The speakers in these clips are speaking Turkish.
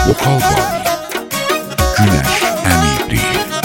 Vokal var. Güneş Emiri.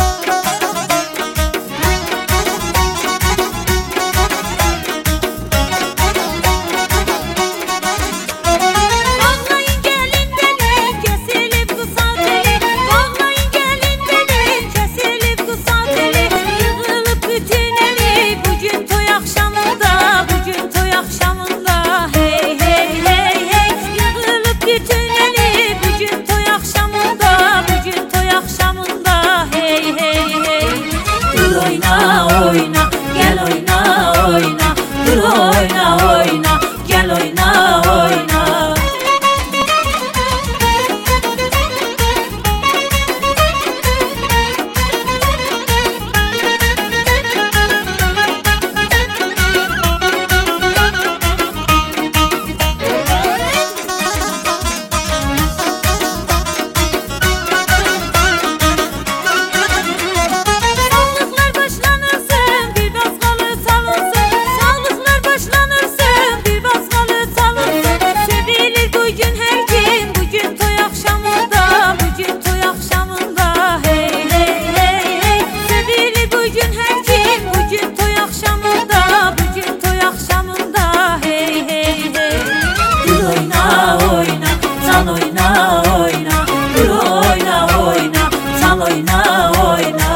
Oyna oyna gel oyna oyna, dur oyna oyna gel oyna oyna. Oyna oyna, dur oyna oyna, sal oyna oyna.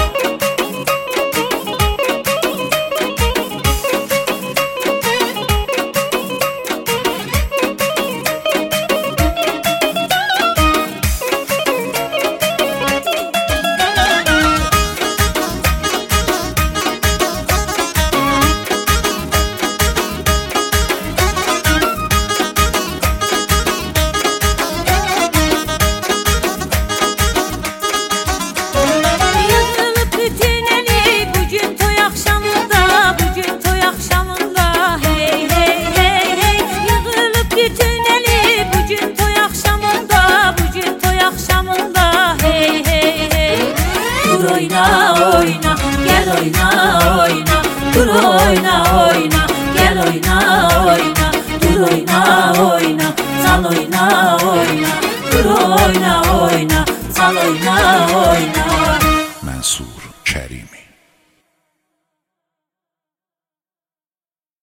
Oyna oyna gel oyna oyna, dur oyna oyna gel oyna oyna, dur oyna oyna, sal oyna